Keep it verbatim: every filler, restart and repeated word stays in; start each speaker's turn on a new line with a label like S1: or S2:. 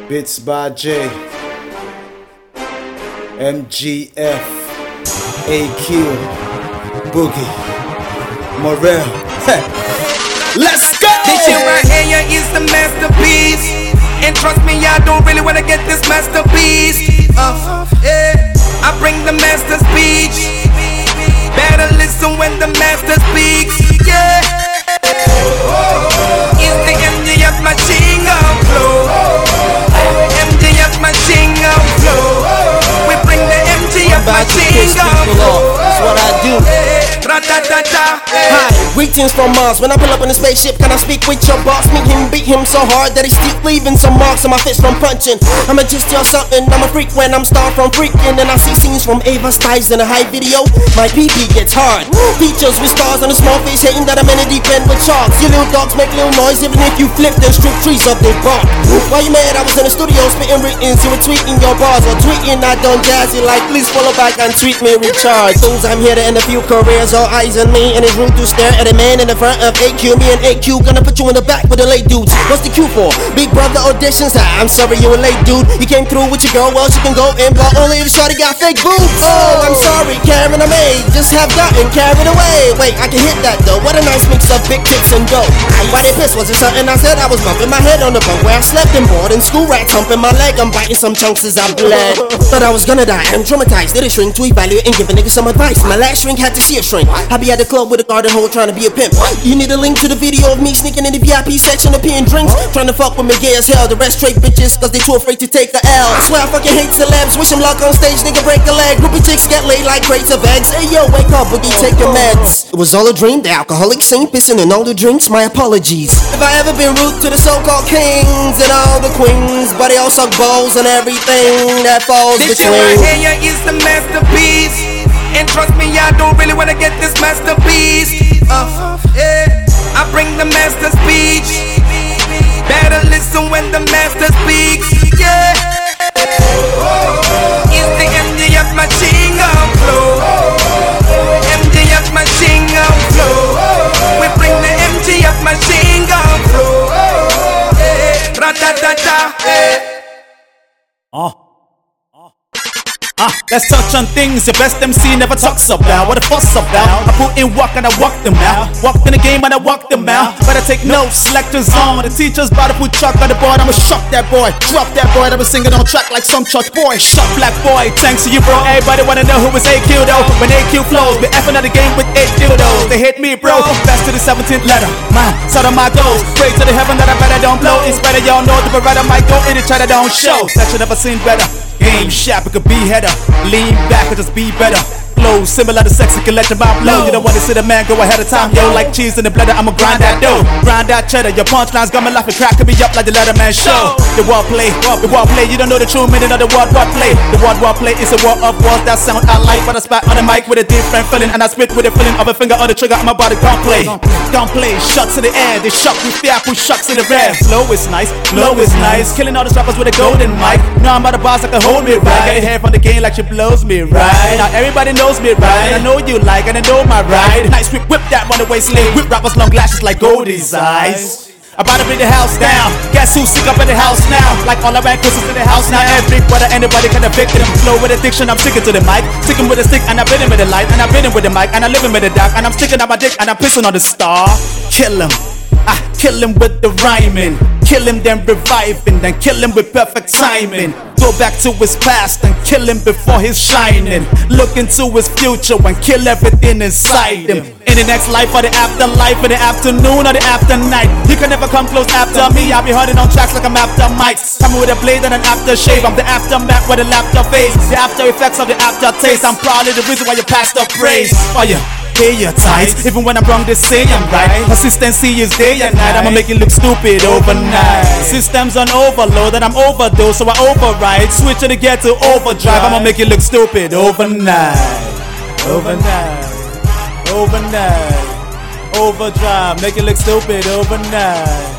S1: Bits by J, M G F, A Q, Boogie, Morel. Let's go!
S2: This shit right here is the masterpiece, and trust me, I don't really wanna get this masterpiece. Uh, yeah. I bring the master speech. Better listen when the master speaks. Yeah. It's the M G F machine gun flow. M G F machine gun flow. We bring the M G F machine gun flow.
S3: That's what I do. Hi, greetings from Mars. When I pull up in a spaceship, can I speak with your boss? Meet him, beat him so hard that he's still leaving some marks on my fist from punching. I'ma just tell something, I'm a freak when I'm star from freaking. And I see scenes from Ava Styles in a high video. My P P gets hard. Features with stars on a small face, hating that I'm in a deep end with sharks. You little dogs make little noise, even if you flip them strip trees up their bark. Why you mad? I was in the studio spitting written, you were tweeting your bars or tweeting I done jazzy like please follow back and tweet me recharge. Things I'm here to end a few careers, all eyes on me, and it's rude to stare at a man in the front of A Q. Me and A Q gonna put you in the back with the late dudes. What's the Q for? Big brother auditions? Ah, I'm sorry you a late dude. You came through with your girl, well she can go in, but only if shorty got fake boobs. Oh, I'm sorry, Karen, I may just have gotten carried away. Wait, I can hit that though. What a nice mix of big tits and dough. Why they pissed? Was it something I said? I was bumping my head on the bunk where I slept and bored in school rats humping my leg. I'm biting some chunks as I bled. Thought I was gonna die. I'm traumatized. Did a shrink to evaluate and give a nigga some advice. My last shrink had to see a shrink. I be at the club with a garden hole trying to be a pimp. You need a link to the video of me sneaking in the V I P section of peeing drinks. Trying to fuck with me gay as hell. The rest straight bitches cause they too afraid to take a L. I swear I fucking hate celebs. Wish them luck on stage, nigga break a leg. Groupie chicks get laid like crates of eggs. Hey yo, wake up, Boogie, take your meds. It was all a dream. The alcoholic saint pissing in all the drinks. My apologies. If I ever been rude to the so-called kings and all the queens, but they all suck balls and everything that falls
S2: this
S3: between.
S2: This shit right here is the masterpiece, and trust me, I don't really wanna get this masterpiece. Uh, yeah. I bring the master speech. Better listen when the master speaks. Yeah. It's the M G F machine gun flow. M G F machine gun flow. We bring the M G F machine gun flow. Yeah. Ra-ta-ta-ta.
S4: Oh. Ah, let's touch on things your best M C never talks about. What a fuss about. I put in work and I walk them out. Walked in the game and I walk them out. Better take notes, selectors on. The teacher's about to put chalk on the board. I'ma shock that boy, drop that boy that was singing on track like some church boy. Shot black boy, thanks to you bro. Everybody wanna know who is A Q though. When A Q flows, be effing out the game with eight dildos. They hate me bro, best to the seventeenth letter. Man, side of my goals. Pray to the heaven that I better don't blow. It's better y'all know the beretta might go in the try that don't show. That you never seen better. Game sharp, it could be header. Lean back or just be better. Flow similar to sexy, can let your mouth blow. You don't wanna see the man go ahead of time. Yo, like cheese in the blender, I'ma grind that dough. Grind that cheddar, your punchlines got me laughing, cracking me up like the Letterman show. The word play, the word play, you don't know the true meaning of the word word play. The word word play is a word of words that sound I like. But I spat on the mic with a different feeling, and I spit with a feeling of a finger on the trigger on my body. Can't play, can't play, shots in the air, they shock me fear, push shocks in the rear. Flow is nice, flow is nice, killing all the rappers with a golden mic. Now I'm about the boss, I can hold me right. Get your hair from the game like she blows me right. Now everybody knows me right, and I know you like, and I know my ride. Nice whip, whip that runaway slave. Whip rappers long lashes like Goldie's eyes. About to bring the house down. Guess who's sick up in the house now? Like all around Christmas in the house now. Every brother, anybody can evict them. Flow with addiction, I'm sticking to the mic. Sticking with a stick, and I've been in with the light. And I've been in with the mic, and I live in with the dark. And I'm sticking out my dick, and I'm pissing on the star. Kill him. I kill him with the rhyming. Kill him, then reviving. Then kill him with perfect timing. Go back to his past and kill him before he's shining. Look into his future and kill everything inside him. In the next life or the afterlife, in the afternoon or the after night, you can never come close after me. I'll be hurting on tracks like I'm after mics. Coming with a blade and an aftershave. I'm the aftermath with a laughter face. The after effects of the aftertaste. I'm probably the reason why you passed the praise. Oh yeah. Pay your tithes. Even when I'm wrong, they say I'm right. Consistency is day and night. I'ma make you look stupid overnight. Systems on overload and I'm overdose, so I override. Switch it to get to overdrive. I'ma make you look stupid overnight. Overnight. Overnight. Overdrive. Make you look stupid overnight.